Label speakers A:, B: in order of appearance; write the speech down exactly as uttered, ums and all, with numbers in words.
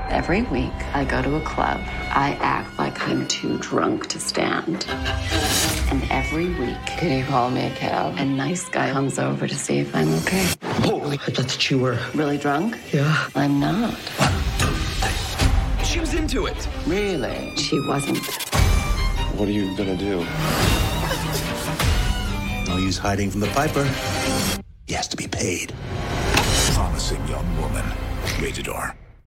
A: Every week, I go to a club. I act like I'm too drunk to stand. And every week, can you call me a cab? A nice guy comes over to see if I'm okay.
B: Holy, I thought that you were...
A: Really drunk?
B: Yeah.
A: I'm not.
C: She was into it.
A: Really? She wasn't.
D: What are you gonna do?
E: No use hiding from the piper. He has to be paid.
F: Promising young woman. Rated R.